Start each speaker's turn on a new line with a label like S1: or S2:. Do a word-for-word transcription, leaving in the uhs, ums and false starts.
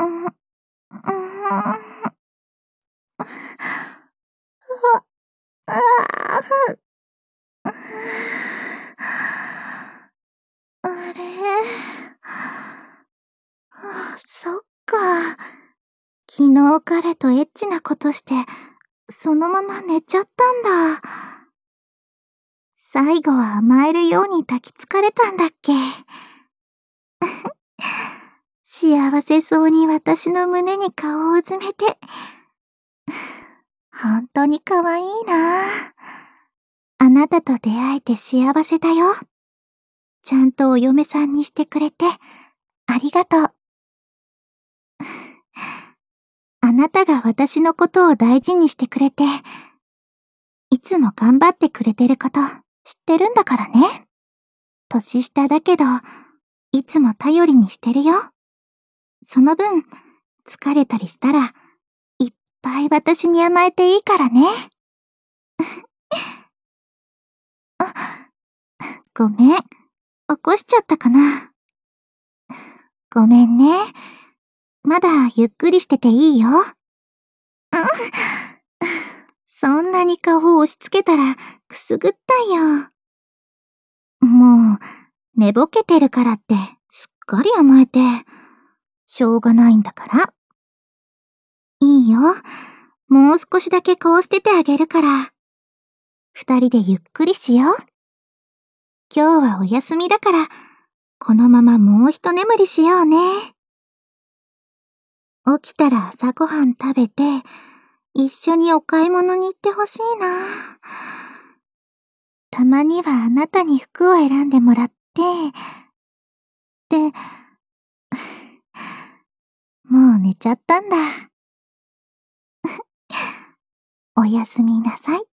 S1: ん、うーん。あ、ああ。あれ？あ、そっか。昨日彼とエッチなことして、そのまま寝ちゃったんだ。最後は甘えるように抱きつかれたんだっけ。幸せそうに私の胸に顔をうずめて。本当に可愛いな。あなたと出会えて幸せだよ。ちゃんとお嫁さんにしてくれて、ありがとう。あなたが私のことを大事にしてくれて、いつも頑張ってくれてること知ってるんだからね。年下だけど、いつも頼りにしてるよ。その分、疲れたりしたら、いっぱい私に甘えていいからね。あ、ごめん。起こしちゃったかな。ごめんね。まだゆっくりしてていいよ。うん。そんなに顔を押し付けたらくすぐったいよ。もう、寝ぼけてるからってすっかり甘えて、しょうがないんだから。いいよ。もう少しだけこうしててあげるから。二人でゆっくりしよう。今日はお休みだから、このままもう一眠りしようね。起きたら朝ごはん食べて、一緒にお買い物に行ってほしいな。たまにはあなたに服を選んでもらって、で、もう寝ちゃったんだ。おやすみなさい。